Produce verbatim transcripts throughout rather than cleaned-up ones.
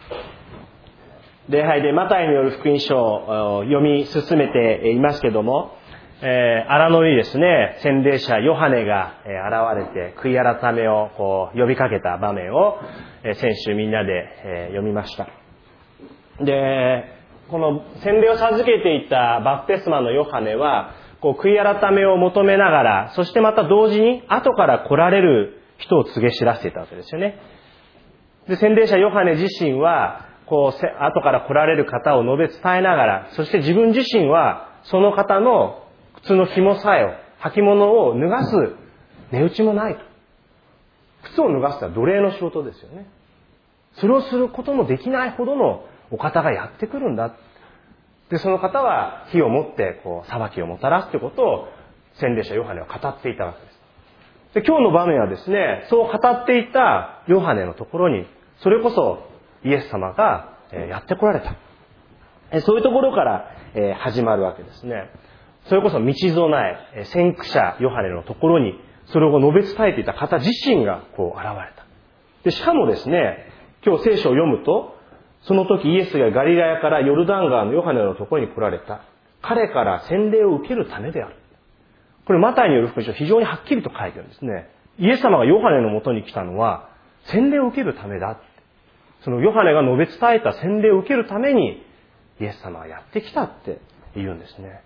礼拝でマタイによる福音書を読み進めていますけども、えー、荒野にですね、洗礼者ヨハネが現れて悔い改めをこう呼びかけた場面を先週みんなで読みました。で、この洗礼を授けていたバプテスマのヨハネはこう悔い改めを求めながら、そしてまた同時に後から来られる人を告げ知らせていたわけですよね。で、洗礼者ヨハネ自身はこう後から来られる方を述べ伝えながら、そして自分自身はその方の靴の紐さえを、履物を脱がす値打ちもないと。靴を脱がすのは奴隷の仕事ですよね。それをすることもできないほどのお方がやってくるんだ。で、その方は火をもってこう裁きをもたらすということを洗礼者ヨハネは語っていたわけです。で、今日の場面はですね、そう語っていたヨハネのところに、それこそイエス様がやって来られた。そういうところから始まるわけですね。それこそ道備え、先駆者ヨハネのところに、それを述べ伝えていた方自身がこう現れた。で、しかもですね、今日聖書を読むと、その時イエスがガリラヤからヨルダン川のヨハネのところに来られた。彼から洗礼を受けるためである。これマタイによる福音書非常にはっきりと書いてあるんですね。イエス様がヨハネのもとに来たのは、洗礼を受けるためだ。そのヨハネが述べ伝えた洗礼を受けるために、イエス様がやってきたって言うんですね。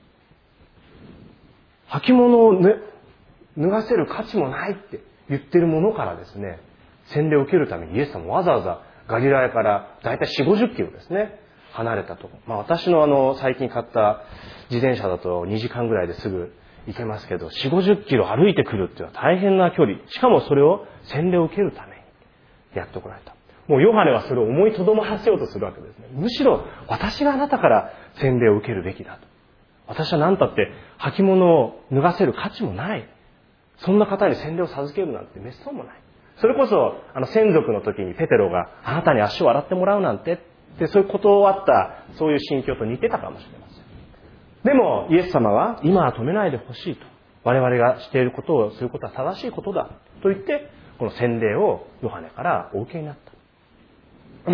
履物を、ね、脱がせる価値もないって言ってるものからですね、洗礼を受けるためにイエス様わざわざガリラヤからだいたいよんじゅう、ごじゅっキロですね、離れたと。まあ私のあの最近買った自転車だとにじかんぐらいですぐ行けますけど、よんじゅう、ごじゅっキロ歩いてくるっていうのは大変な距離。しかもそれを洗礼を受けるためにやってこられた。もうヨハネはそれを思いとどまらせようとするわけですね。むしろ私があなたから洗礼を受けるべきだと。私は何たって履物を脱がせる価値もない。そんな方に洗礼を授けるなんてめっそうもない。それこそあの専属の時にペテロがあなたに足を洗ってもらうなんてってそういうことあったそういう心境と似てたかもしれません。でもイエス様は今は止めないでほしいと。我々がしていることをすることは正しいことだと言ってこの洗礼をヨハネからお受けになった。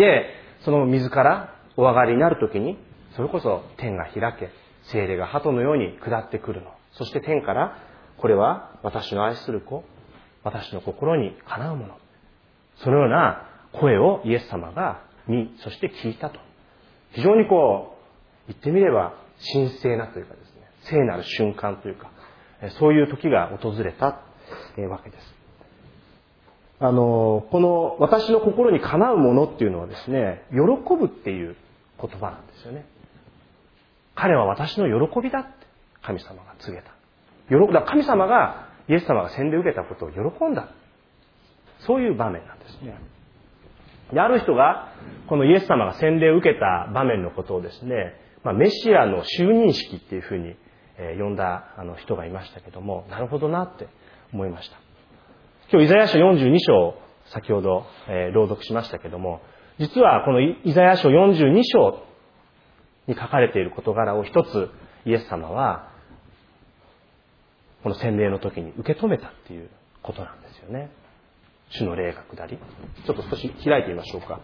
で、その水からお上がりになるときにそれこそ天が開け、聖霊が鳩のように下ってくるの。そして天からこれは私の愛する子、私の心にかなうもの。そのような声をイエス様が見、そして聞いたと。非常にこう、言ってみれば神聖なというかですね、聖なる瞬間というか、そういう時が訪れたわけです。あの、この私の心にかなうものっていうのはですね、喜ぶっていう言葉なんですよね。彼は私の喜びだって神様が告げた。喜だ神様がイエス様が洗礼を受けたことを喜んだ。そういう場面なんですね。で、ある人がこのイエス様が洗礼を受けた場面のことをですね、まあ、メシアの就任式っていうふうに呼んだあの人がいましたけども、なるほどなって思いました。今日イザヤ書よんじゅうに章を先ほど朗読しましたけども、実はこのイザヤ書よんじゅうに章に書かれている事柄を一つイエス様はこの洗礼の時に受け止めたっていうことなんですよね。主の霊が下り、ちょっと少し開いてみましょうか。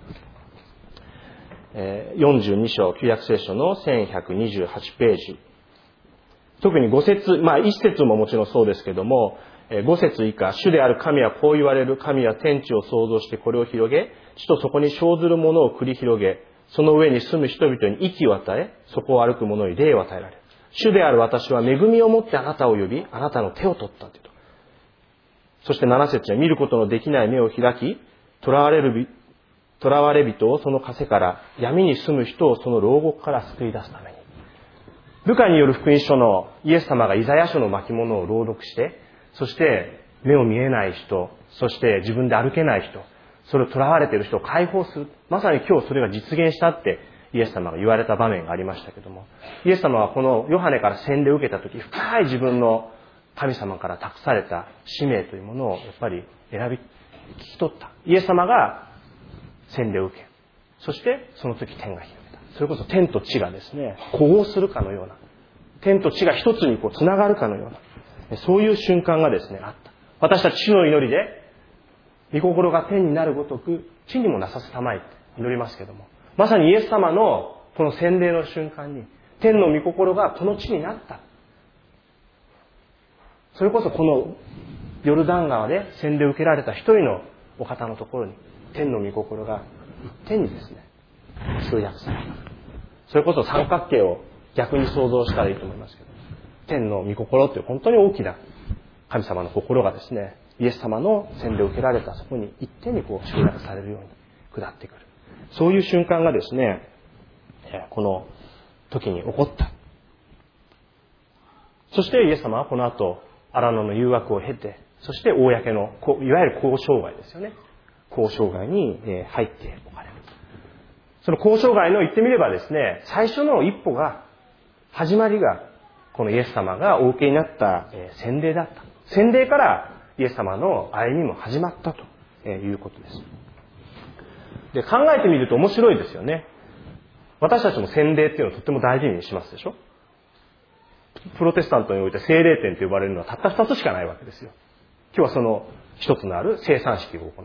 よんじゅうに章旧約聖書のせんひゃくにじゅうはちページ、特にご節、まあいち節ももちろんそうですけども、ご節以下、主である神はこう言われる。神は天地を創造してこれを広げ、地とそこに生ずるものを繰り広げ、その上に住む人々に息を与え、そこを歩く者に霊を与えられる。主である私は恵みをもってあなたを呼び、あなたの手を取ったというと。そしてなな節は見ることのできない目を開き、囚われる、囚われ人をその枷から、闇に住む人をその牢獄から救い出すために。ルカによる福音書のイエス様がイザヤ書の巻物を朗読して、そして目を見えない人、そして自分で歩けない人、それを囚われている人を解放する。まさに今日それが実現したってイエス様が言われた場面がありましたけども、イエス様はこのヨハネから洗礼を受けたとき、深い自分の神様から託された使命というものをやっぱり選び、聞き取った。イエス様が洗礼を受け、そしてその時天が開けた。それこそ天と地がですね、呼応するかのような、天と地が一つにこうつながるかのような、そういう瞬間がですね、あった。私たち主の祈りで、御心が天になるごとく、地にもなさせたまえって祈りますけども、まさにイエス様のこの洗礼の瞬間に天の御心がこの地になった。それこそこのヨルダン川で洗礼を受けられた一人のお方のところに天の御心が一点にですね集約された。それこそ三角形を逆に想像したらいいと思いますけど、天の御心という本当に大きな神様の心がですね、イエス様の洗礼を受けられたそこに一点にこう集約されるように下ってくる。そういう瞬間がですね、この時に起こった。そしてイエス様はこの後荒野の誘惑を経て、そして公のいわゆる交渉外ですよね、交渉外に入っておかれる。その交渉外の言ってみればですね、最初の一歩が、始まりがこのイエス様がお受けになった洗礼だった。洗礼からイエス様の歩みも始まったということです。で、考えてみると面白いですよね。私たちも洗礼っていうのをとっても大事にしますでしょ。プロテスタントにおいて聖霊典と呼ばれるのはたった二つしかないわけですよ。今日はその一つのある聖餐式を行います。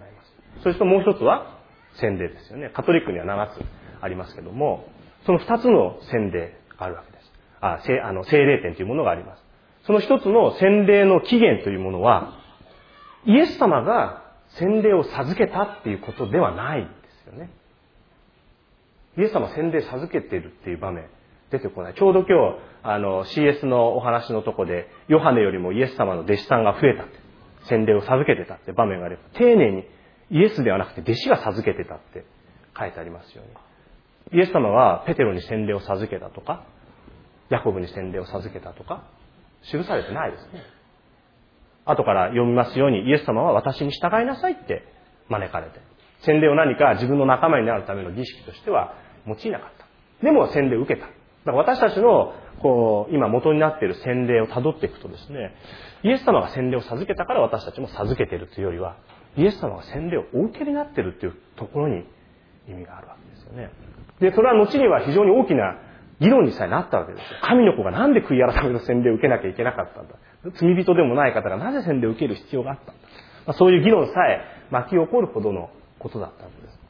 それともう一つは洗礼ですよね。カトリックには七つありますけども、その二つの洗礼があるわけです。あ、聖、あの、聖霊典というものがあります。その一つの洗礼の起源というものは、イエス様が洗礼を授けたっていうことではないんですよね。イエス様洗礼授けているっていう場面出てこない。ちょうど今日、あの、シーエス のお話のとこで、ヨハネよりもイエス様の弟子さんが増えたって、洗礼を授けてたって場面があれば、丁寧にイエスではなくて弟子が授けてたって書いてありますよね。イエス様はペテロに洗礼を授けたとか、ヤコブに洗礼を授けたとか、記されてないですね。後から読みますように、イエス様は私に従いなさいって招かれて、洗礼を何か自分の仲間になるための儀式としては用いなかった。でも洗礼を受けた。だから私たちのこう今元になっている洗礼を辿っていくとですね、イエス様が洗礼を授けたから私たちも授けているというよりは、イエス様が洗礼をお受けになっているというところに意味があるわけですよね。で、それは後には非常に大きな議論にさえなったわけですよ。神の子がなんで悔い改めの洗礼を受けなきゃいけなかったんだ。罪人でもない方がなぜ洗礼を受ける必要があったんだ。まあ、そういう議論さえ巻き起こるほどのことだったわけです。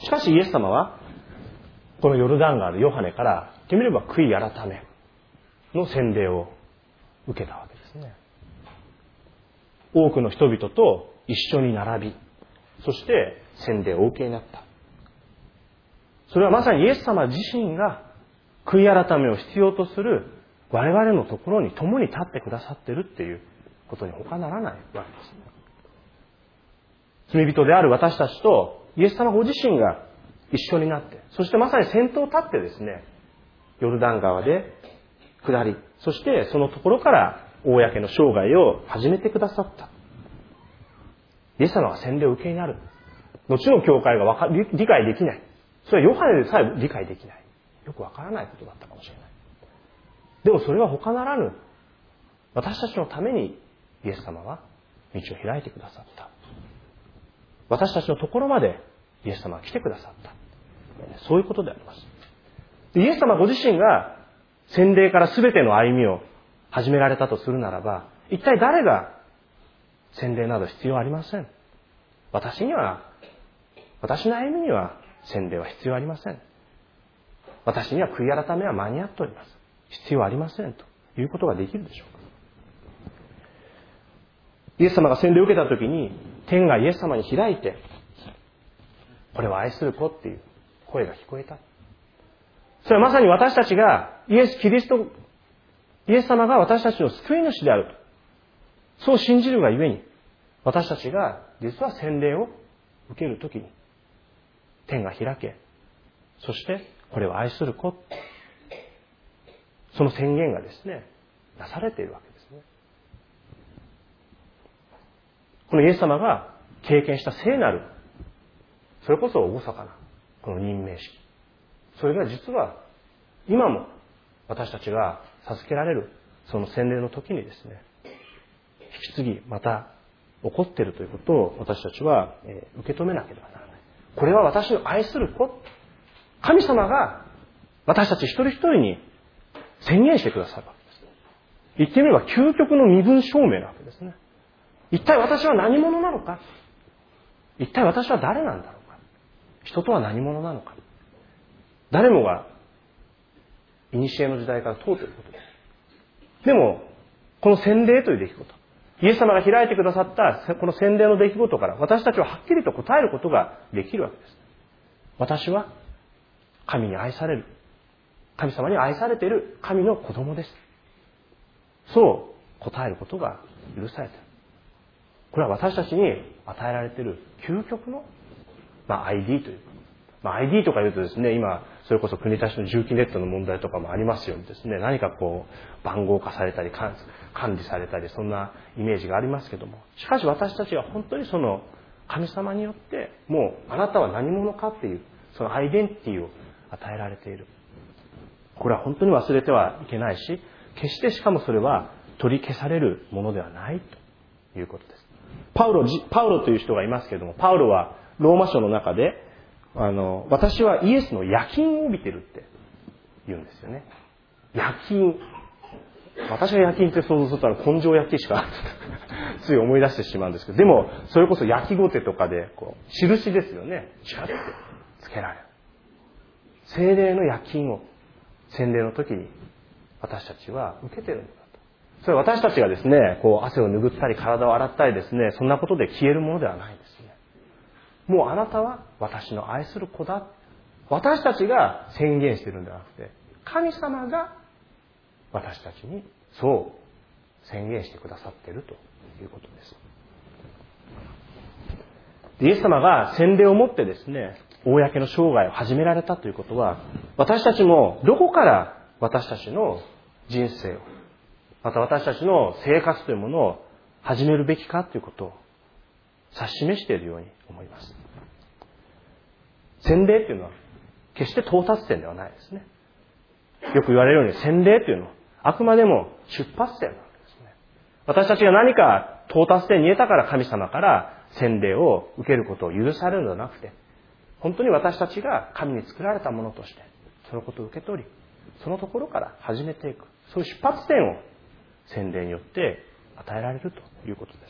しかしイエス様は、このヨルダン川でヨハネから言ってみれば悔い改めの洗礼を受けたわけですね。多くの人々と一緒に並び、そして洗礼をお受けになった。それはまさにイエス様自身が悔い改めを必要とする我々のところに共に立ってくださっているっていうことに他ならないわけですね。罪人である私たちとイエス様ご自身が一緒になって、そしてまさに先頭を立ってですね、ヨルダン川で下り、そしてそのところから公の生涯を始めてくださった。イエス様が洗礼を受けになる。後の教会がわか理理解できない。それはヨハネでさえ理解できない。よくわからないことだったかもしれない。でもそれは他ならぬ、私たちのためにイエス様は道を開いてくださった。私たちのところまでイエス様が来てくださった。そういうことであります。でイエス様ご自身が洗礼から全ての歩みを始められたとするならば、一体誰が洗礼など必要ありません。私には、私の歩みには洗礼は必要ありません。私には悔い改めは間に合っております。必要ありませんということができるでしょうか。イエス様が洗礼を受けたときに、天がイエス様に開いて、これは愛する子っていう声が聞こえた。それはまさに私たちがイエス・キリスト、イエス様が私たちの救い主であると、そう信じるがゆえに、私たちが実は洗礼を受けるときに、天が開け、そしてこれは愛する子、その宣言がですね、なされているわけですね。このイエス様が経験した聖なる、それこそ厳かなこの任命式、それが実は今も私たちが授けられるその洗礼の時にですね、引き継ぎまた起こっているということを私たちは受け止めなければならない。これは私の愛する子、神様が私たち一人一人に宣言してくださるわけです。言ってみれば究極の身分証明なわけですね。 一体私は何者なのか。一体私は誰なんだろうか。人とは何者なのか。誰もが古の時代から通っていることです。でも、この洗礼という出来事、イエス様が開いてくださったこの洗礼の出来事から私たちははっきりと答えることができるわけです。私は神に愛される、神様に愛されている神の子供です。そう答えることが許されている。これは私たちに与えられている究極の、まあ、アイディー というか、まあ、アイディー とか言うとですね、今それこそ国立の重機ネットの問題とかもありますようにですね、何かこう番号化されたり管理されたり、そんなイメージがありますけども、しかし私たちは本当にその神様によってもうあなたは何者かっていうそのアイデンティティを与えられている。これは本当に忘れてはいけないし、決してしかもそれは取り消されるものではないということです。パウロ、パウロという人がいますけれども、パウロはローマ書の中であの私はイエスの夜勤を帯びてるって言うんですよね。夜勤。私が夜勤って想像するとあの根性焼きしかつい思い出してしまうんですけど、でもそれこそ焼きごてとかでこう印ですよね。シャッてつけられる。聖霊の夜勤を洗礼の時に私たちは受けてるんだと。それは私たちがですね、こう汗を拭ったり体を洗ったりですね、そんなことで消えるものではないんですね。もうあなたは私の愛する子だ。私たちが宣言しているんではなくて、神様が私たちにそう宣言してくださっているということです。イエス様が洗礼をもってですね、公の生涯を始められたということは、私たちもどこから私たちの人生を、また私たちの生活というものを始めるべきかということを指し示しているように思います。洗礼というのは決して到達点ではないですね。よく言われるように洗礼というのはあくまでも出発点なわけですね。私たちが何か到達点に得たから神様から洗礼を受けることを許されるのではなくて、本当に私たちが神に作られたものとしてそのことを受け取り、そのところから始めていく、そういう出発点を洗礼によって与えられるということです。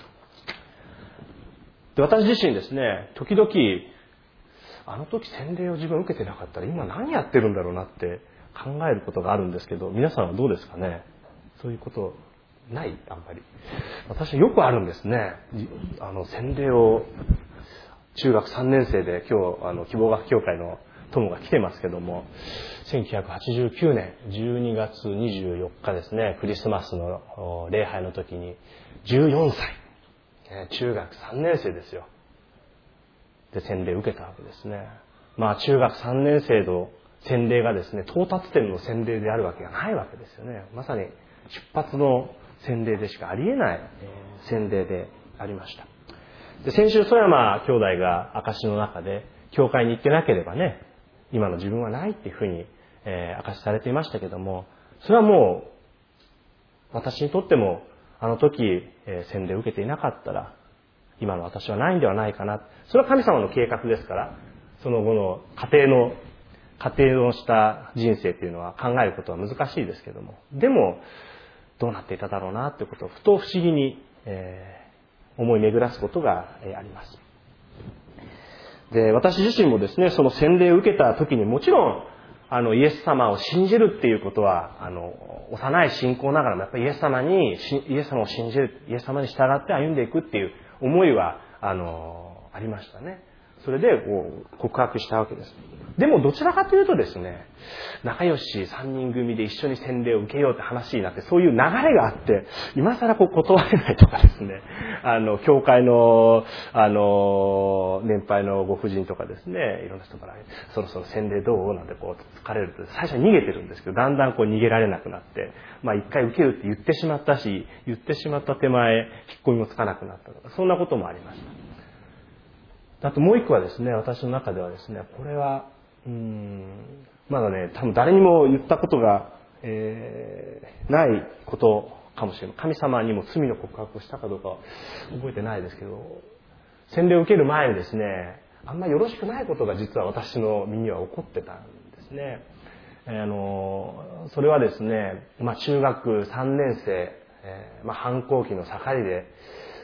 で、私自身ですね、時々あの時洗礼を自分受けてなかったら今何やってるんだろうなって考えることがあるんですけど、皆さんはどうですかね。そういうことない？あんまり。私はよくあるんですね。あの洗礼を中学さんねん生で今日あの希望学協会の友が来てますけども、せんきゅうひゃくはちじゅうきゅうねんじゅうにがつにじゅうよっかですね、クリスマスの礼拝の時にじゅうよんさい、中学さんねん生ですよ。で洗礼を受けたわけですね。まあ中学さんねん生の洗礼がですね、到達点の洗礼であるわけがないわけですよね。まさに出発の洗礼でしかありえない洗礼でありました。で、先週曽山兄弟が証の中で、教会に行ってなければね、今の自分はないっていうふうに、えー、証しされていましたけども、それはもう私にとってもあの時、えー、洗礼を受けていなかったら今の私はないんではないかな。それは神様の計画ですから、その後の家庭の家庭をした人生というのは考えることは難しいですけども、でもどうなっていただろうなということをふと不思議に、えー、思い巡らすことが、えー、あります。で、私自身もですね、その洗礼を受けた時にもちろんあのイエス様を信じるっていうことはあの幼い信仰ながらもやっぱりイエス様にイエス様を信じる、イエス様に従って歩んでいくっていう思いはあのありましたね。それでこう告白したわけです。でもどちらかというとですね、仲良しさんにん組で一緒に洗礼を受けようって話になって、そういう流れがあって、今更こう断れないとかですね、あの教会のあの年配のご婦人とかですね、いろんな人からそろそろ洗礼どうなんてこう疲れると最初は逃げてるんですけど、だんだんこう逃げられなくなって、まあ一回受けるって言ってしまったし、言ってしまった手前引っ込みもつかなくなったとか、そんなこともありました。あともう一個はですね、私の中ではですね、これはうーんまだね、多分誰にも言ったことが、えー、ないことかもしれない。神様にも罪の告白をしたかどうかは覚えてないですけど、洗礼を受ける前にですね、あんまりよろしくないことが実は私の身には起こってたんですね。えー、あのそれはですね、まあ、中学さんねん生、えーまあ、反抗期の盛りで、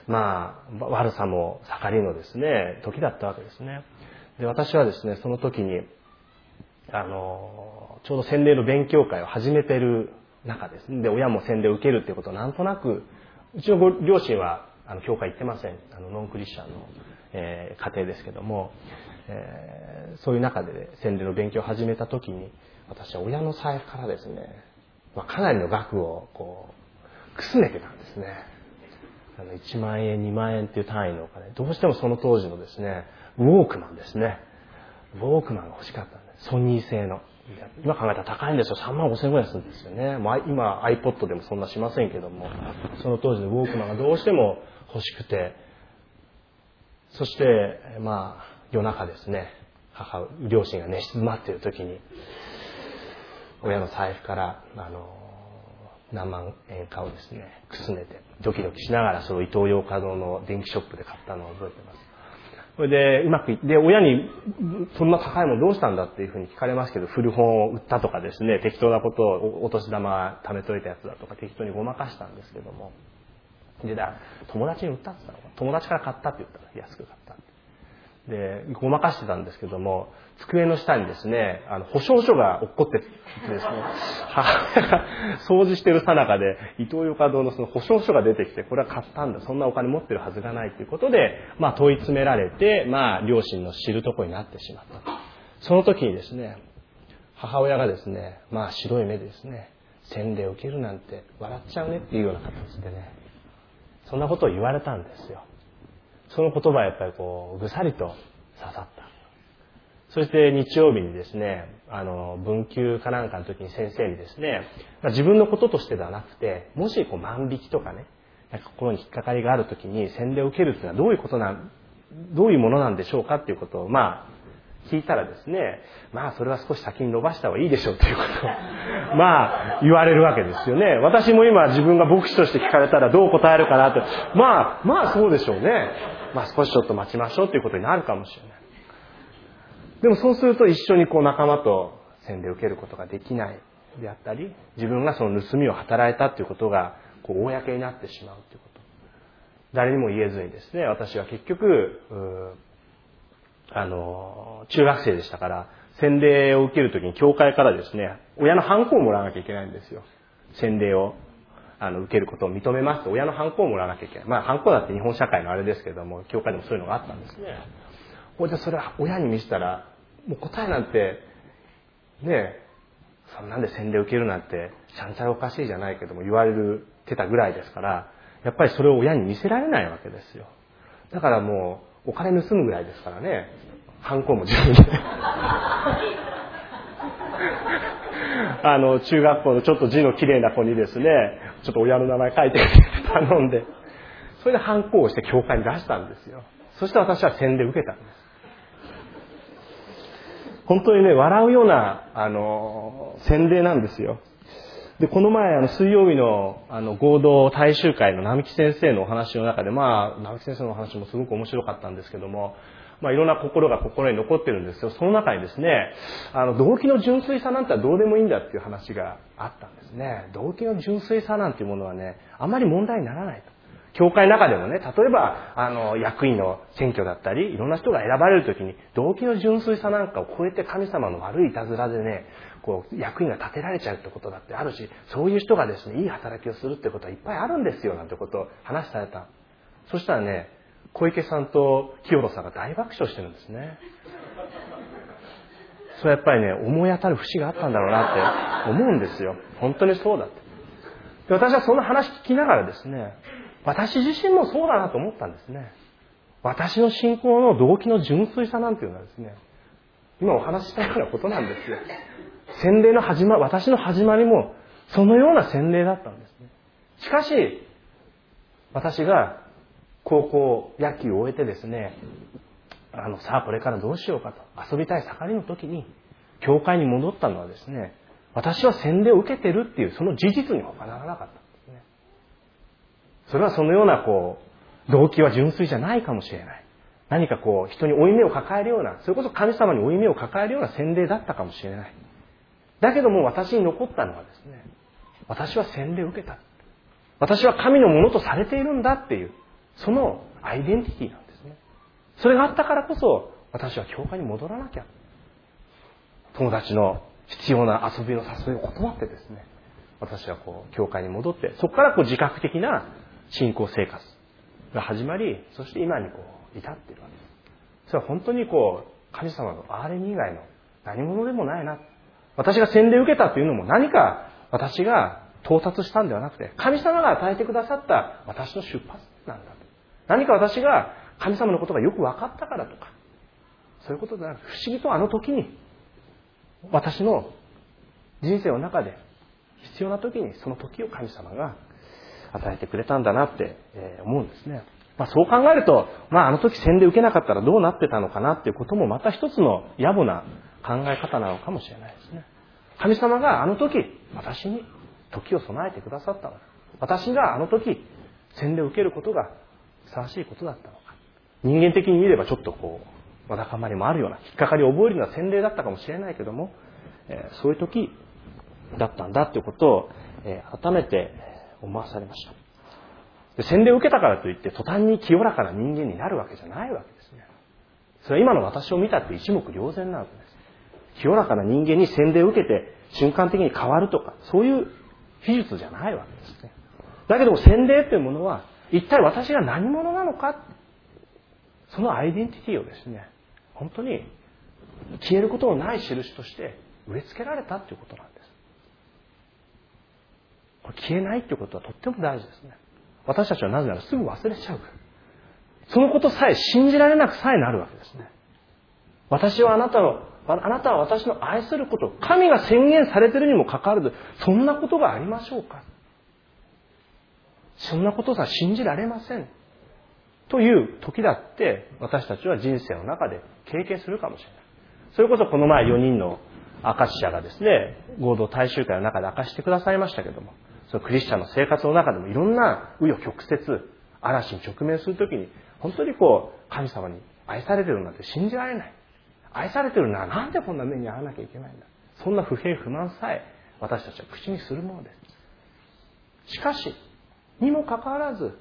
まあ、悪さも盛りのですね、時だったわけですね。で、私はですね、その時に、あの、ちょうど洗礼の勉強会を始めている中ですね。で、親も洗礼を受けるっていうことをなんとなく、うちのご両親は、あの、教会行ってません。あの、ノンクリスチャンの、えー、家庭ですけども、えー、そういう中で洗礼の勉強を始めた時に、私は親の財布からですね、まあ、かなりの額を、こう、くすねてたんですね。あの、いちまんえん、にまんえんっていう単位のお金、どうしてもその当時のですね、ウォークマンですね。ウォークマンが欲しかったんです。ソニー製の。今考えたら高いんですよ。さんまんごせんえんぐらいするんですよね。まあ、今 iPod でもそんなしませんけども、その当時のウォークマンがどうしても欲しくて、そして、まあ、夜中ですね、母、両親が寝静まっている時に、親の財布から、あの、何万円かをですね、くすねて、ドキドキしながらそのイトーヨーカドーの電気ショップで買ったのを覚えてます。それで、うまくいって、親に、そんな高いものどうしたんだっていうふうに聞かれますけど、古本を売ったとかですね、適当なことを、お年玉貯めといたやつだとか適当にごまかしたんですけども。で、だ友達に売ったって言ったの。友達から買ったって言ったら、安く買ったって。で、ごまかしてたんですけども、机の下にですね、あの、保証書が落っこってですね、母親が掃除してる最中で、イトーヨーカドーのその保証書が出てきて、これは買ったんだ、そんなお金持ってるはずがないということで、まあ問い詰められて、まあ両親の知るところになってしまった。その時にですね、母親がですね、まあ白い目でですね、洗礼を受けるなんて笑っちゃうねっていうような形でね、そんなことを言われたんですよ。その言葉はやっぱりこう、ぐさりと刺さった。そして日曜日にですね、あの、文級かなんかの時に先生にですね、自分のこととしてではなくて、もしこう万引きとかね、なんか心に引っかかりがある時に洗礼を受けるっていうのはどういうことなん、どういうものなんでしょうかっていうことを、まあ、聞いたらですね、まあそれは少し先に伸ばした方がいいでしょうということを、まあ言われるわけですよね。私も今自分が牧師として聞かれたらどう答えるかなって、まあ、まあそうでしょうね。まあ少しちょっと待ちましょうということになるかもしれない。でもそうすると一緒にこう仲間と洗礼を受けることができないであったり、自分がその盗みを働いたということがこう公になってしまうということ。誰にも言えずにですね、私は結局、あの、中学生でしたから、洗礼を受けるときに教会からですね、親のハンコをもらわなきゃいけないんですよ。洗礼をあの受けることを認めますと、親のハンコをもらわなきゃいけない。まあ、ハンコだって日本社会のあれですけども、教会でもそういうのがあったんですね。じゃあそれは親に見せたら、もう答えなんて、ねえ、そんなんで洗礼を受けるなんて、ちゃんちゃらおかしいじゃないけども、言われてたぐらいですから、やっぱりそれを親に見せられないわけですよ。だからもう、お金盗むぐらいですからね、ハンコも自分で。あの、中学校のちょっと字の綺麗な子にですね、ちょっと親の名前書いて頼んで、それでハンコをして教会に出したんですよ。そして私は洗礼を受けたんです。本当にね、笑うような、あの、洗礼なんですよ。で、この前、あの、水曜日の、あの、合同大衆会の並木先生のお話の中で、まあ、並木先生のお話もすごく面白かったんですけども、まあ、いろんな心が心に残ってるんですけど、その中にですね、あの、動機の純粋さなんてどうでもいいんだっていう話があったんですね。動機の純粋さなんていうものはね、あまり問題にならないと。教会の中でもね、例えば、あの、役員の選挙だったり、いろんな人が選ばれるときに、動機の純粋さなんかを超えて神様の悪いいたずらでね、こう、役員が立てられちゃうってことだってあるし、そういう人がですね、いい働きをするってことはいっぱいあるんですよ、なんてことを話された。そしたらね、小池さんと清野さんが大爆笑してるんですね。それはやっぱりね、思い当たる節があったんだろうなって思うんですよ。本当にそうだって。で、私はその話聞きながらですね、私自身もそうだなと思ったんですね。私の信仰の動機の純粋さなんていうのはですね、今お話ししたようなことなんですよ。洗礼の始ま、私の始まりもそのような洗礼だったんですね。しかし、私が高校野球を終えてですね、あの、さあこれからどうしようかと遊びたい盛りの時に、教会に戻ったのはですね、私は洗礼を受けてるっていうその事実に他ならなかった。それはそのようなこう、動機は純粋じゃないかもしれない。何かこう、人に負い目を抱えるような、それこそ神様に負い目を抱えるような洗礼だったかもしれない。だけども私に残ったのはですね、私は洗礼を受けた。私は神のものとされているんだっていう、 そのアイデンティティなんですね。それがあったからこそ、私は教会に戻らなきゃ。友達の必要な遊びの誘いを断ってですね、私はこう、教会に戻って、そこからこう自覚的な信仰生活が始まり、そして今にこう、至っているわけです。それは本当にこう、神様の憐れみ以外の何者でもないな。私が洗礼を受けたというのも何か私が到達したんではなくて、神様が与えてくださった私の出発なんだと。何か私が神様のことがよく分かったからとか、そういうことではなく、不思議とあの時に、私の人生の中で必要な時にその時を神様が与えてくれたんだなって思うんですね。まあ、そう考えると、まあ、あの時洗礼受けなかったらどうなってたのかなっていうこともまた一つの野暮な考え方なのかもしれないですね。神様があの時私に時を備えてくださったのか、私があの時洗礼を受けることがふさわしいことだったのか、人間的に見ればちょっとこうわだかまりもあるような引っかかりを覚えるような洗礼だったかもしれないけども、えー、そういう時だったんだということを、えー、改めて思わされました。で、洗礼を受けたからといって途端に清らかな人間になるわけじゃないわけですね。それは今の私を見たって一目瞭然なわけです。清らかな人間に洗礼を受けて瞬間的に変わるとか、そういう秘術じゃないわけですね。だけども洗礼というものは一体私が何者なのか、そのアイデンティティをですね、本当に消えることのない印として植え付けられたということなんです。これ消えないということはとっても大事ですね。私たちはなぜならすぐ忘れちゃうから。そのことさえ信じられなくさえなるわけですね。私はあなたの、あなたは私の愛すること、神が宣言されているにもかかわらず、そんなことがありましょうか。そんなことさ信じられません。という時だって私たちは人生の中で経験するかもしれない。それこそこの前よにんの証者がですね、合同大集会の中で明かしてくださいましたけども、そのクリスチャンの生活の中でもいろんな紆余曲折、嵐に直面するときに、本当にこう、神様に愛されてるなんて信じられない。愛されてるならなんでこんな目に遭わなきゃいけないんだ。そんな不平不満さえ私たちは口にするものです。しかし、にもかかわらず、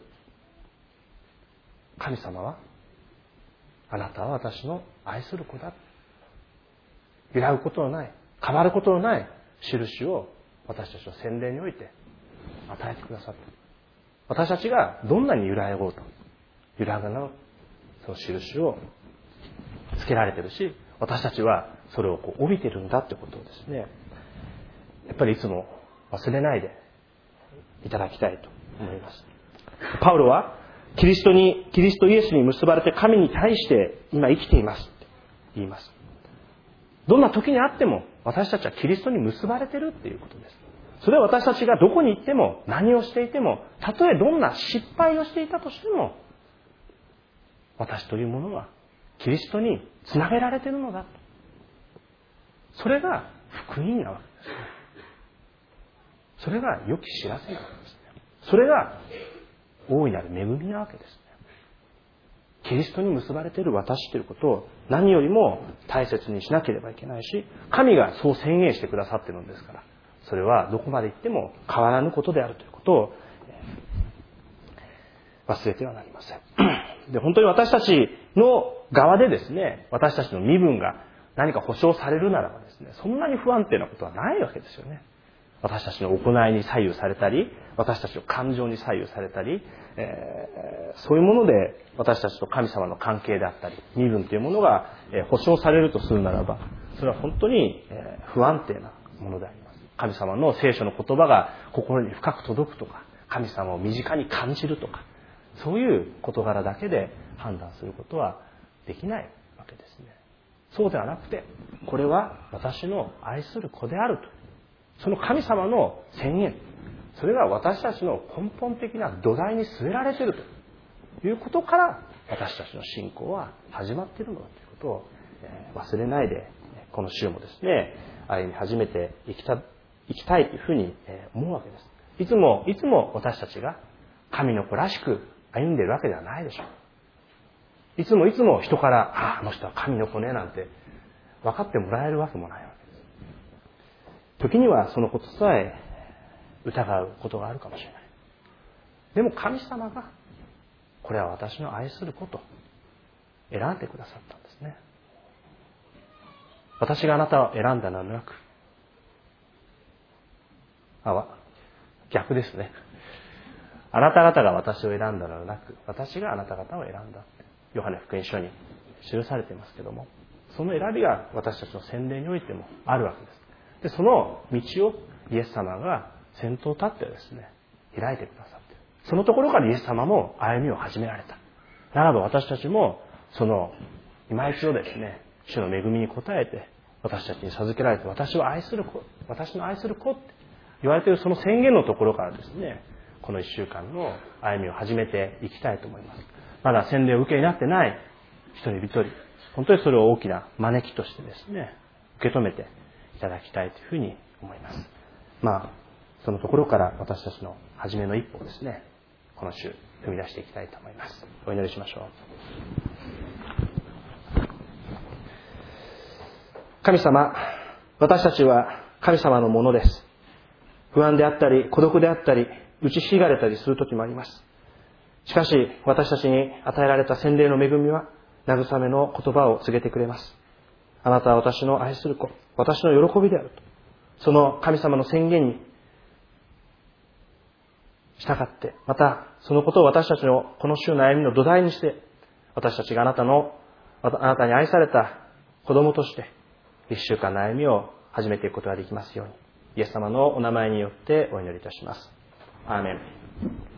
神様は、あなたは私の愛する子だ。揺らぐことのない、変わることのない印を私たちの洗礼において与えてくださった。私たちがどんなに揺らごうと、揺らがなその印をつけられてるし、私たちはそれをこう帯びてるんだってことをですね、やっぱりいつも忘れないでいただきたいと思います。パウロはキリストに、キリストイエスに結ばれて神に対して今生きていますって言います。どんな時にあっても私たちはキリストに結ばれてるっていうことです。それは私たちがどこに行っても何をしていても、たとえどんな失敗をしていたとしても、私というものはキリストにつなげられているのだと。それが福音なわけですね。それが良き知らせなわけですね。それが大いなる恵みなわけですね。キリストに結ばれている私ということを何よりも大切にしなければいけないし、神がそう宣言してくださっているのですから、それはどこまで行っても変わらぬことであるということを忘れてはなりません。で、本当に私たちの側でですね、私たちの身分が何か保証されるならばですね、そんなに不安定なことはないわけですよね。私たちの行いに左右されたり、私たちの感情に左右されたり、えー、そういうもので私たちと神様の関係であったり、身分というものが保証されるとするならば、それは本当に不安定なものであります。神様の聖書の言葉が心に深く届くとか、神様を身近に感じるとか、そういう事柄だけで判断することはできないわけですね。そうではなくて、これは私の愛する子であると。その神様の宣言、それが私たちの根本的な土台に据えられているということから、私たちの信仰は始まっているのだということを忘れないで、この週もですね、歩み始めていきた、いきたいというふうに思うわけです。いつも、いつも私たちが神の子らしく歩んでいるわけではないでしょう。いつもいつも人から、ああ、あの人は神の子ねなんて分かってもらえるわけもないわけです。時にはそのことさえ疑うことがあるかもしれない。でも神様がこれは私の愛する子と選んでくださったんですね。私があなたを選んだのではなく、あ、逆ですね。あなた方が私を選んだのではなく、私があなた方を選んだ。ヨハネ福音書に記されていますけども、その選びが私たちの洗礼においてもあるわけです。で、その道をイエス様が先頭を立ってですね、開いてくださっている。そのところからイエス様も歩みを始められた。ならば私たちも、その、今一度ですね、主の恵みに応えて、私たちに授けられて、私を愛する子、私の愛する子って言われているその宣言のところからですね、この一週間の歩みを始めていきたいと思います。まだ洗礼を受けになってない一人一人、本当にそれを大きな招きとしてですね、受け止めていただきたいというふうに思います。まあ、そのところから私たちの初めの一歩をですね、この週踏み出していきたいと思います。お祈りしましょう。神様、私たちは神様のものです。不安であったり、孤独であったり、打ちひしがれたりする時もあります。しかし、私たちに与えられた洗礼の恵みは、慰めの言葉を告げてくれます。あなたは私の愛する子、私の喜びであると。その神様の宣言に従って、またそのことを私たちのこの週の歩みの土台にして、私たちがあなたの、あなたに愛された子供として、一週間の歩みを始めていくことができますように、イエス様のお名前によってお祈りいたします。アーメン。